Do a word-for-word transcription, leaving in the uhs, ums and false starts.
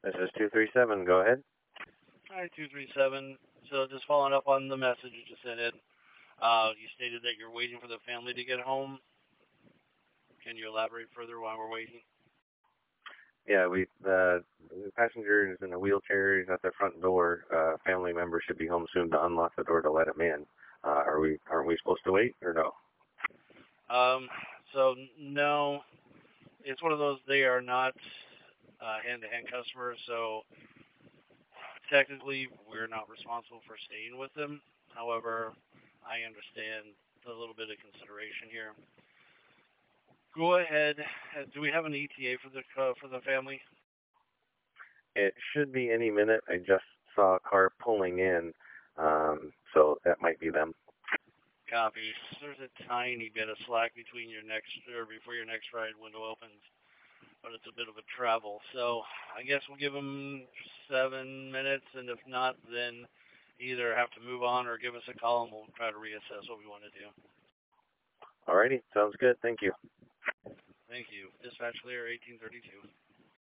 This is two three seven. Go ahead. Hi, two three seven. So just following up on the message you just sent in. Uh, you stated that you're waiting for the family to get home. Can you elaborate further while we're waiting? Yeah, we uh, the passenger is in a wheelchair. He's at the front door. Uh, family member should be home soon to unlock the door to let him in. Uh, are we? Aren't we supposed to wait or no? Um, so no, it's one of those. They are not uh, hand-to-hand customers, so technically we're not responsible for staying with them. However, I understand a little bit of consideration here. Go ahead. Uh, Do we have an E T A for the uh, for the family? It should be any minute. I just saw a car pulling in, um, so that might be them. Copy. There's a tiny bit of slack between your next or before your next ride window opens, but it's a bit of a travel. So I guess we'll give them seven minutes, and if not, then either have to move on or give us a call, and we'll try to reassess what we want to do. Alrighty, sounds good. Thank you. Thank you. Dispatch clear eighteen thirty-two.